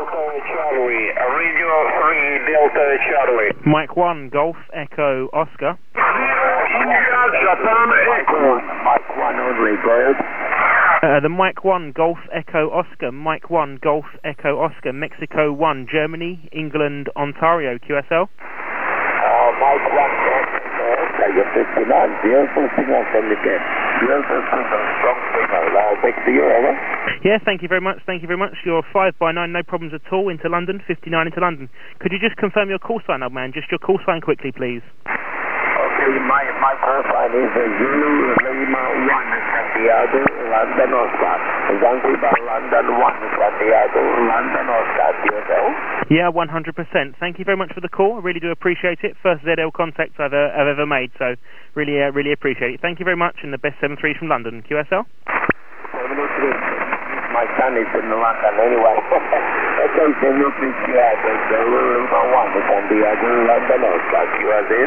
Delta Charlie, Radio 3 Delta Charlie. Mike 1, Golf, Echo, Oscar. India, Japan, Echo. Mike 1 only, go ahead. The Mike 1, Golf, Echo, Oscar. Mike 1, Golf, Echo, Oscar. Mexico 1, Germany, England, Ontario, QSL. Mike 1, you're 59, 0 signal from the gate. 0 signal, strong signal, back to you, over. Yeah, thank you very much, You're 5 by 9, no problems at all, into London, 59 into London. Could you just confirm your call sign, old man? Just your call sign quickly, please. Okay, my call sign is Zulu Lima 1 Santiago, London, Oscar. Zanzibar, London 1 Santiago, London, Oscar, QSL. Yeah, 100%. Thank you very much for the call. I really do appreciate it. First ZL contact I've ever made, so really appreciate it. Thank you very much, and the best 7-3 from London. QSL? 703. My son is in London anyway. Okay, so look at Lima 1 Santiago, London, Oscar, QSL.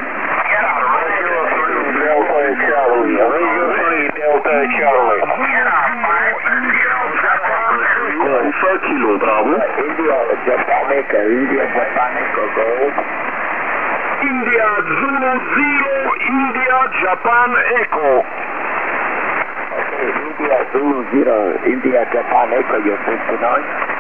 Delta Charlie, Radio 3 Delta Charlie. Alpha Kilo Bravo. India, Japan, go. India, Zulu 0, India, Japan, Echo. Okay, India, Zulu 0, India, Japan, Echo, you're 59.